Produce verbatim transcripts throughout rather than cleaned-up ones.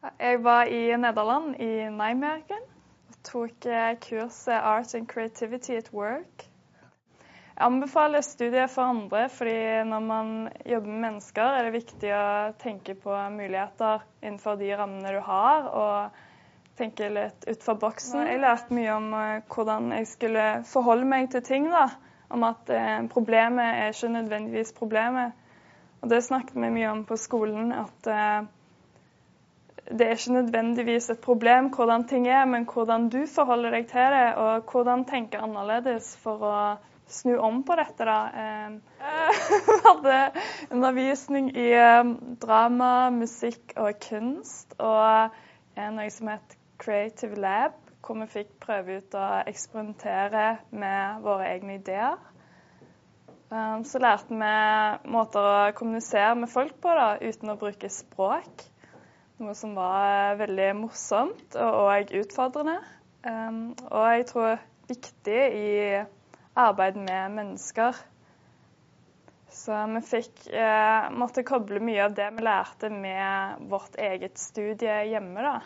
Jeg var i Nederland, i Nijmegen, og tok kurset Art and Creativity at Work. Jeg anbefaler studiet for andre, fordi når man jobber med mennesker, er det viktig å tenke på muligheter innenfor de rammene du har, og tenke litt utenfor boksen. Jeg lærte mye om hvordan jeg skulle forholde meg til ting, da. Om at problemet er ikke nødvendigvis problemet. Og det snakket vi mye om på skolen, at det er ikke nødvendigvis et problem hvordan ting er, men hvordan du forholder deg til det, og hvordan tenker annerledes for å snu om på dette. Da. Jeg hadde undervisning i drama, musikk og kunst, og noe som het Creative Lab, hvor vi fikk prøve ut å eksperimentere med våre egne ideer. Så lærte vi måter å kommunisere med folk på da, uten å bruke språk. Noe som var veldig morsomt og utfordrende. Og jeg tror viktig i arbeid med mennesker. Så vi fikk, måtte koble mye av det vi lærte med vårt eget studie hjemme. Da.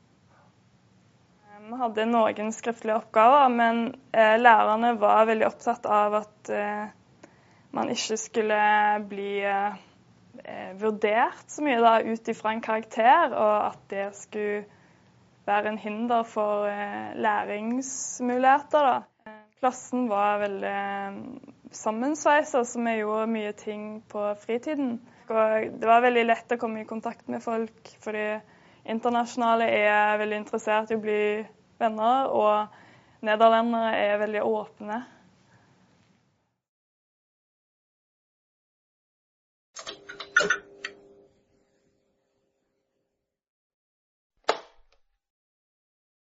Vi hadde noen skriftlige oppgaver, men lærerne var veldig opptatt av at man ikke skulle bli vurdert så mye da, ut ifra en karakter, og at det skulle være en hinder for læringsmuligheter. Da. Klassen var veldig sammensveiset, så vi gjorde mye ting på fritiden. Og det var veldig lett å komme i kontakt med folk, fordi internasjonale er veldig interessert i å bli venner, og nederlendere er veldig åpne.